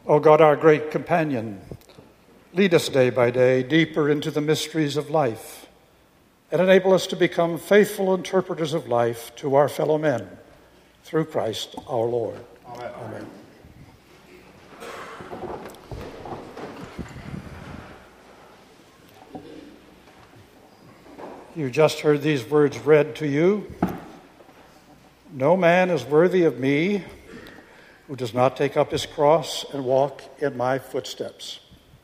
O God, our great companion, lead us day by day deeper into the mysteries of life and enable us to become faithful interpreters of life to our fellow men through Christ our Lord. Amen. Amen. You just heard these words read to you. No man is worthy of me who does not take up his cross and walk in my footsteps.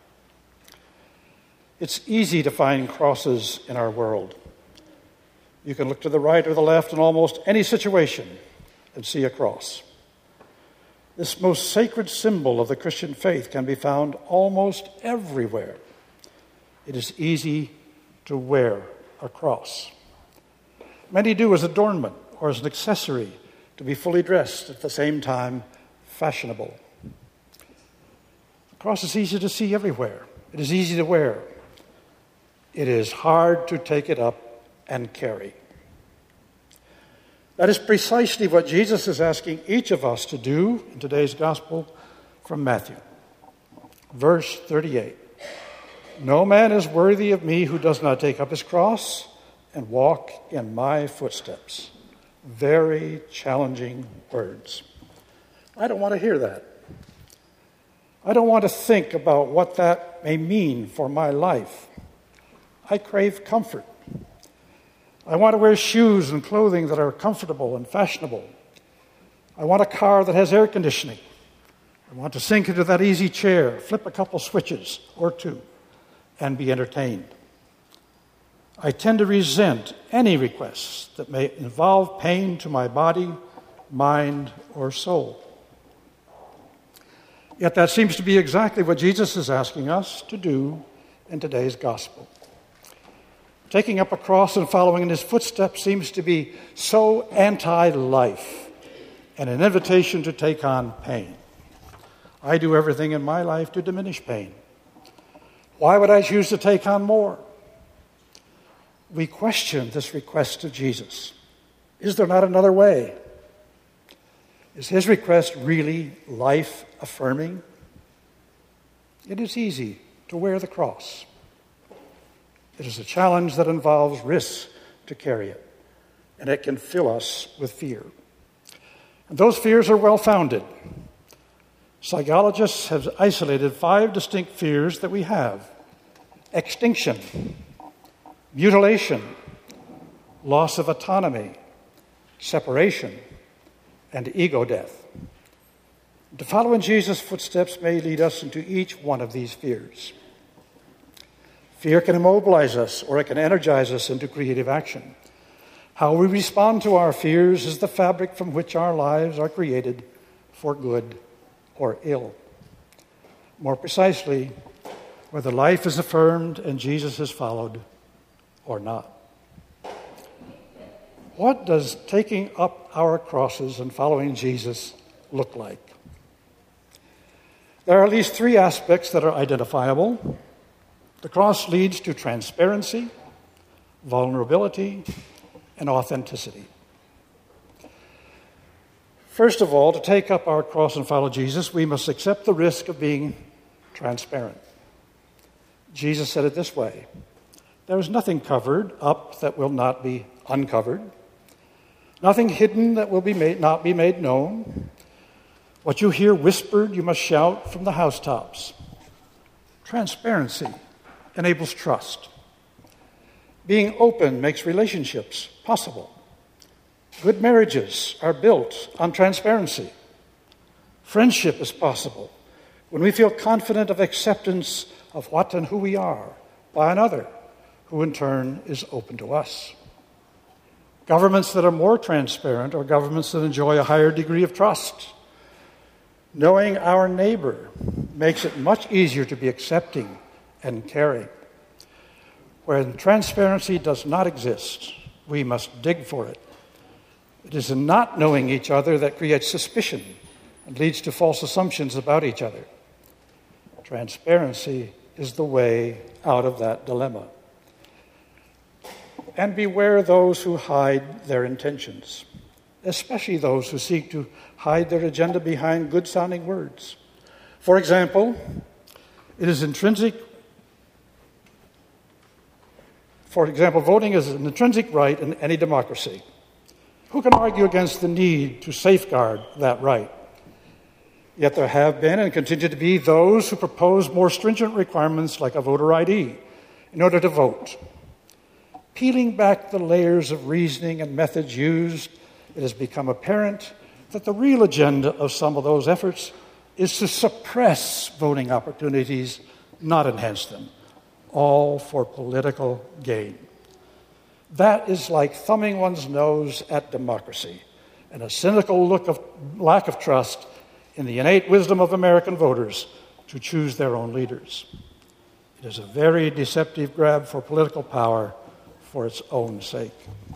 It's easy to find crosses in our world. You can look to the right or the left in almost any situation and see a cross. This most sacred symbol of the Christian faith can be found almost everywhere. It is easy to wear a cross. Many do as adornment or as an accessory to be fully dressed, at the same time fashionable. The cross is easy to see everywhere. It is easy to wear. It is hard to take it up and carry. That is precisely what Jesus is asking each of us to do in today's gospel from Matthew. Verse 38. No man is worthy of me who does not take up his cross and walk in my footsteps. Very challenging words. I don't want to hear that. I don't want to think about what that may mean for my life. I crave comfort. I want to wear shoes and clothing that are comfortable and fashionable. I want a car that has air conditioning. I want to sink into that easy chair, flip a couple switches or two, and be entertained. I tend to resent any requests that may involve pain to my body, mind, or soul. Yet that seems to be exactly what Jesus is asking us to do in today's gospel. Taking up a cross and following in his footsteps seems to be so anti-life and an invitation to take on pain. I do everything in my life to diminish pain. Why would I choose to take on more? We question this request of Jesus. Is there not another way? Is his request really life-affirming? It is easy to wear the cross. It is a challenge that involves risks to carry it, and it can fill us with fear. And those fears are well-founded. Psychologists have isolated 5 distinct fears that we have: extinction, mutilation, loss of autonomy, separation, and ego death. To follow in Jesus' footsteps may lead us into each one of these fears. Fear can immobilize us, or it can energize us into creative action. How we respond to our fears is the fabric from which our lives are created for good or ill. More precisely, whether life is affirmed and Jesus is followed or not. What does taking up our crosses and following Jesus look like? There are at least 3 aspects that are identifiable. The cross leads to transparency, vulnerability, and authenticity. First of all, to take up our cross and follow Jesus, we must accept the risk of being transparent. Jesus said it this way: there is nothing covered up that will not be uncovered, nothing hidden that will not be made known. What you hear whispered, you must shout from the housetops. Transparency enables trust. Being open makes relationships possible. Good marriages are built on transparency. Friendship is possible when we feel confident of acceptance of what and who we are by another, who in turn is open to us. Governments that are more transparent are governments that enjoy a higher degree of trust. Knowing our neighbor makes it much easier to be accepting and caring. When transparency does not exist, we must dig for it. It is in not knowing each other that creates suspicion and leads to false assumptions about each other. Transparency is the way out of that dilemma. And beware those who hide their intentions, especially those who seek to hide their agenda behind good-sounding words. For example, voting is an intrinsic right in any democracy. Who can argue against the need to safeguard that right? Yet there have been and continue to be those who propose more stringent requirements like a voter ID in order to vote. Peeling back the layers of reasoning and methods used, it has become apparent that the real agenda of some of those efforts is to suppress voting opportunities, not enhance them, all for political gain. That is like thumbing one's nose at democracy and a cynical lack of trust in the innate wisdom of American voters to choose their own leaders. It is a very deceptive grab for political power for its own sake.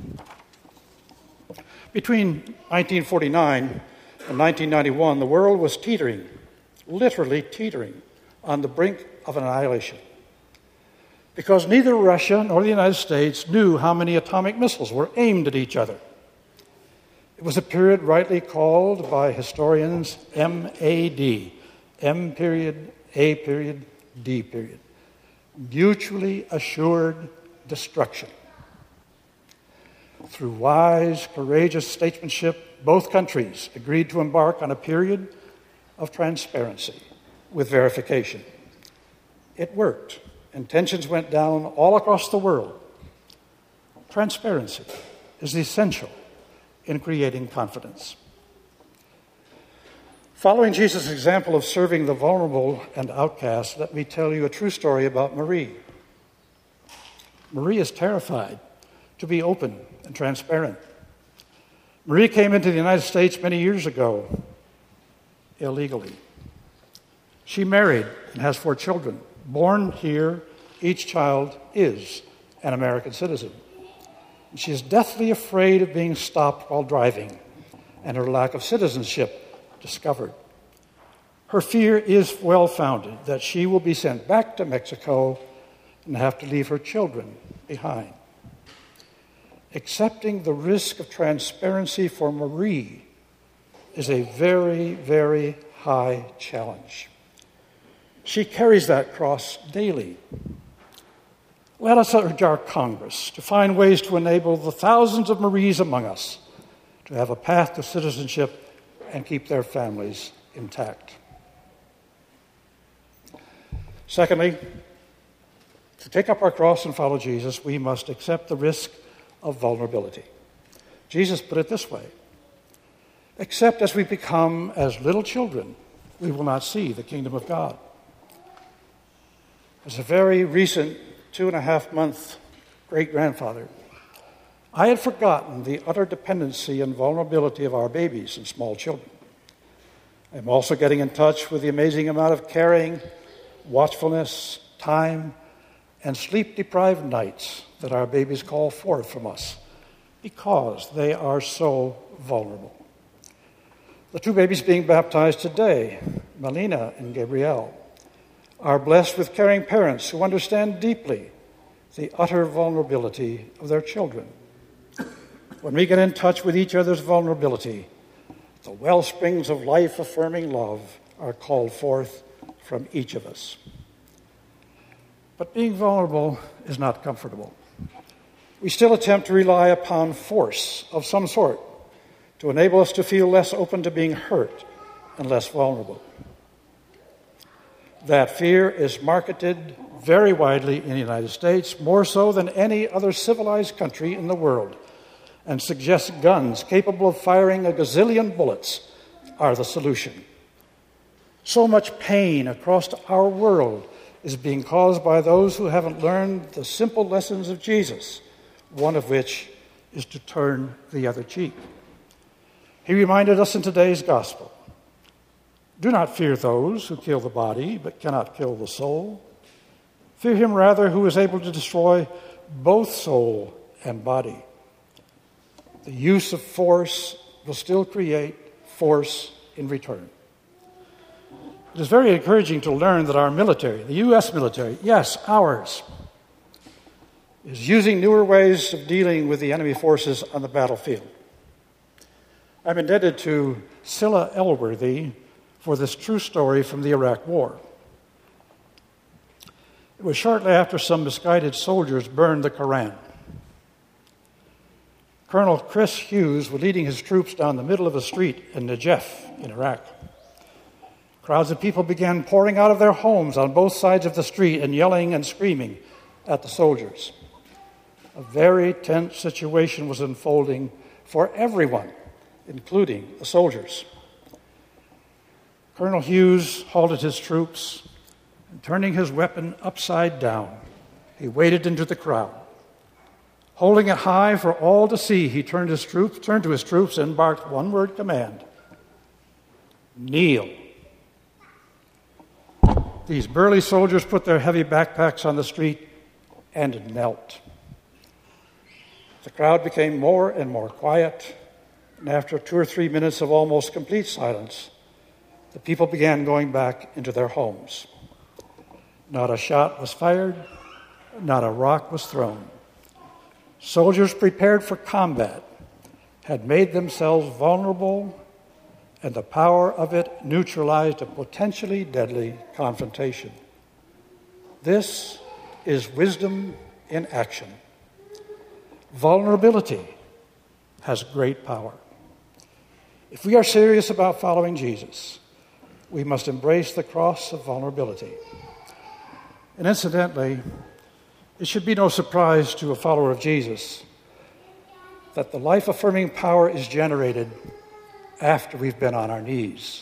Between 1949 and 1991, the world was teetering, literally teetering, on the brink of annihilation. Because neither Russia nor the United States knew how many atomic missiles were aimed at each other. It was a period rightly called by historians MAD, M period, A period, D period, mutually assured destruction. Through wise, courageous statesmanship, both countries agreed to embark on a period of transparency with verification. It worked, and tensions went down all across the world. Transparency is essential in creating confidence. Following Jesus' example of serving the vulnerable and outcast, let me tell you a true story about Marie. Marie is terrified to be open and transparent. Marie came into the United States many years ago, illegally. She married and has 4 children. Born here, each child is an American citizen. She is deathly afraid of being stopped while driving and her lack of citizenship discovered. Her fear is well-founded that she will be sent back to Mexico and have to leave her children behind. Accepting the risk of transparency for Marie is a very, very high challenge. She carries that cross daily. Let us urge our Congress to find ways to enable the thousands of Maries among us to have a path to citizenship and keep their families intact. Secondly, to take up our cross and follow Jesus, we must accept the risk of vulnerability. Jesus put it this way: except as we become as little children, we will not see the kingdom of God. As a very recent 2.5-month great-grandfather, I had forgotten the utter dependency and vulnerability of our babies and small children. I'm also getting in touch with the amazing amount of caring, watchfulness, time, and sleep-deprived nights that our babies call forth from us because they are so vulnerable. The 2 babies being baptized today, Melina and Gabrielle, are blessed with caring parents who understand deeply the utter vulnerability of their children. When we get in touch with each other's vulnerability, the well springs of life-affirming love are called forth from each of us. But being vulnerable is not comfortable. We still attempt to rely upon force of some sort to enable us to feel less open to being hurt and less vulnerable. That fear is marketed very widely in the United States, more so than any other civilized country in the world, and suggests guns capable of firing a gazillion bullets are the solution. So much pain across our world is being caused by those who haven't learned the simple lessons of Jesus, one of which is to turn the other cheek. He reminded us in today's gospel, do not fear those who kill the body but cannot kill the soul. Fear him rather who is able to destroy both soul and body. The use of force will still create force in return. It is very encouraging to learn that our military, the U.S. military, yes, ours, is using newer ways of dealing with the enemy forces on the battlefield. I'm indebted to Cilla Elworthy for this true story from the Iraq War. It was shortly after some misguided soldiers burned the Koran. Colonel Chris Hughes was leading his troops down the middle of a street in Najaf in Iraq. Crowds of people began pouring out of their homes on both sides of the street and yelling and screaming at the soldiers. A very tense situation was unfolding for everyone, including the soldiers. Colonel Hughes halted his troops, and turning his weapon upside down, he waded into the crowd. Holding it high for all to see, he turned to his troops and barked one word command: kneel. These burly soldiers put their heavy backpacks on the street and knelt. The crowd became more and more quiet, and after 2 or 3 minutes of almost complete silence, the people began going back into their homes. Not a shot was fired, not a rock was thrown. Soldiers prepared for combat had made themselves vulnerable, and the power of it neutralized a potentially deadly confrontation. This is wisdom in action. Vulnerability has great power. If we are serious about following Jesus, we must embrace the cross of vulnerability. And incidentally, it should be no surprise to a follower of Jesus that the life-affirming power is generated after we've been on our knees.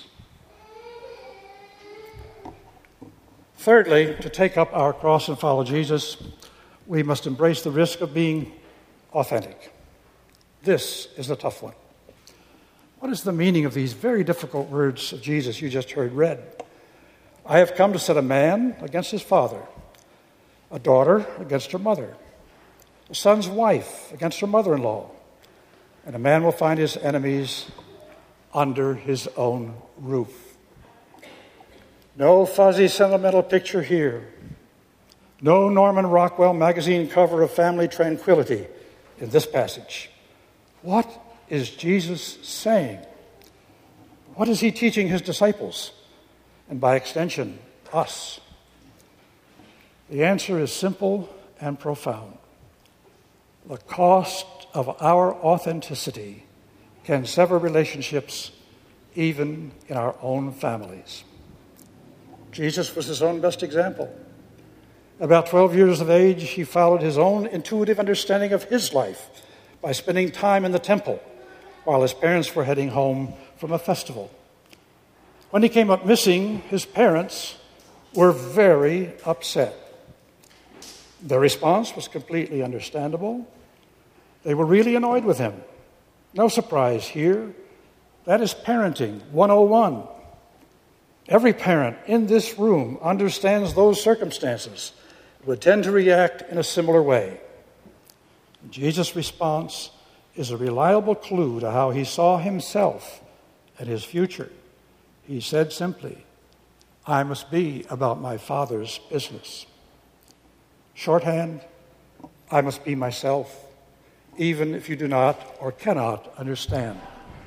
Thirdly, to take up our cross and follow Jesus, we must embrace the risk of being authentic. This is a tough one. What is the meaning of these very difficult words of Jesus you just heard read? I have come to set a man against his father, a daughter against her mother, a son's wife against her mother-in-law, and a man will find his enemies under his own roof. No fuzzy sentimental picture here. No Norman Rockwell magazine cover of family tranquility in this passage. What is Jesus saying? What is he teaching his disciples? And by extension, us? The answer is simple and profound. The cost of our authenticity can sever relationships even in our own families. Jesus was his own best example. About 12 years of age, he followed his own intuitive understanding of his life by spending time in the temple while his parents were heading home from a festival. When he came up missing, his parents were very upset. Their response was completely understandable. They were really annoyed with him. No surprise here. That is parenting 101. Every parent in this room understands those circumstances, would tend to react in a similar way. Jesus' response is a reliable clue to how he saw himself and his future. He said simply, I must be about my Father's business. Shorthand, I must be myself, even if you do not or cannot understand.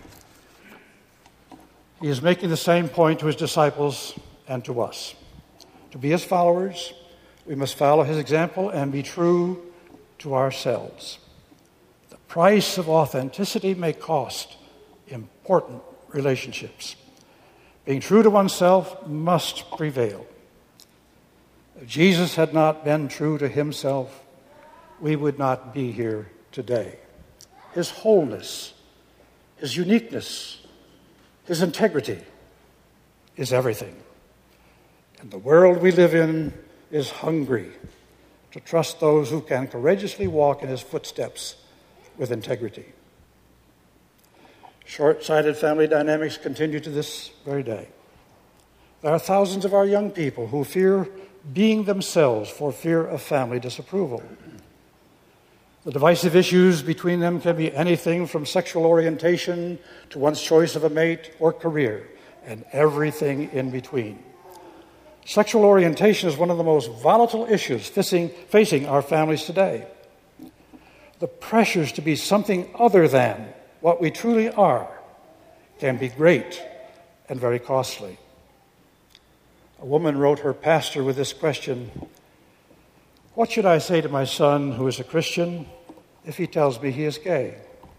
He is making the same point to his disciples and to us. To be his followers, we must follow his example and be true to ourselves. The price of authenticity may cost important relationships. Being true to oneself must prevail. If Jesus had not been true to himself, we would not be here today. His wholeness, his uniqueness, his integrity is everything. And the world we live in is hungry to trust those who can courageously walk in his footsteps with integrity. Short-sighted family dynamics continue to this very day. There are thousands of our young people who fear being themselves for fear of family disapproval. The divisive issues between them can be anything from sexual orientation to one's choice of a mate or career, and everything in between. Sexual orientation is one of the most volatile issues facing our families today. The pressures to be something other than what we truly are can be great and very costly. A woman wrote her pastor with this question: "What should I say to my son who is a Christian if he tells me he is gay?"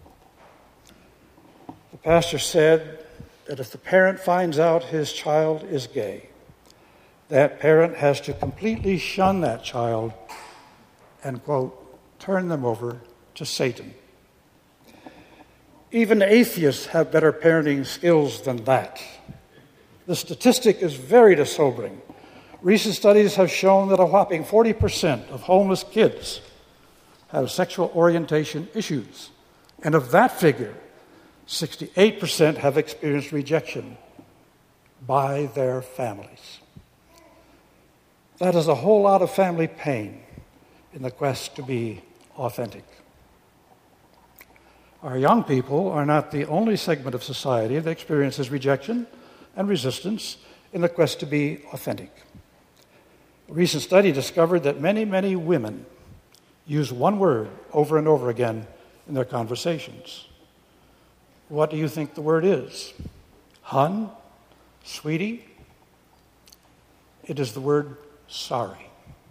The pastor said that if the parent finds out his child is gay, that parent has to completely shun that child and, quote, turn them over to Satan. Even atheists have better parenting skills than that. The statistic is very sobering. Recent studies have shown that a whopping 40% of homeless kids have sexual orientation issues. And of that figure, 68% have experienced rejection by their families. That is a whole lot of family pain in the quest to be authentic. Our young people are not the only segment of society that experiences rejection and resistance in the quest to be authentic. A recent study discovered that many, many women use one word over and over again in their conversations. What do you think the word is? Hun? Sweetie? It is the word sorry.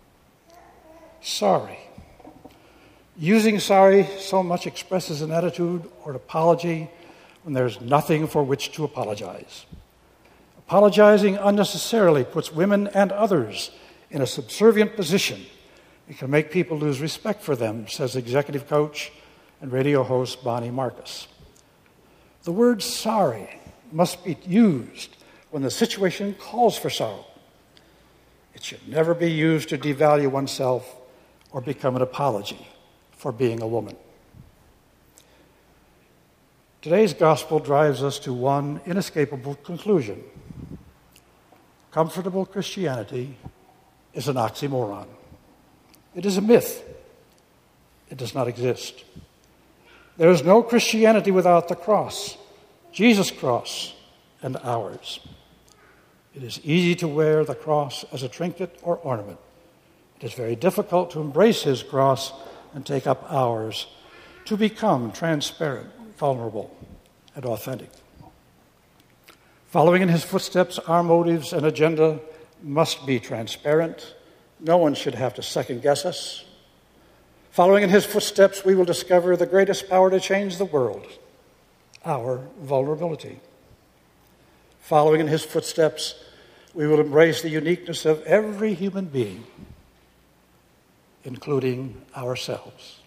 Sorry. Using sorry so much expresses an attitude or an apology when there's nothing for which to apologize. Apologizing unnecessarily puts women and others in a subservient position. It can make people lose respect for them, says executive coach and radio host Bonnie Marcus. The word sorry must be used when the situation calls for sorrow. It should never be used to devalue oneself or become an apology for being a woman. Today's gospel drives us to one inescapable conclusion. Comfortable Christianity is an oxymoron. It is a myth. It does not exist. There is no Christianity without the cross, Jesus' cross, and ours. It is easy to wear the cross as a trinket or ornament. It is very difficult to embrace his cross and take up ours, to become transparent, vulnerable, and authentic. Following in his footsteps, our motives and agenda must be transparent. No one should have to second guess us. Following in his footsteps, we will discover the greatest power to change the world, our vulnerability. Following in his footsteps, we will embrace the uniqueness of every human being, including ourselves.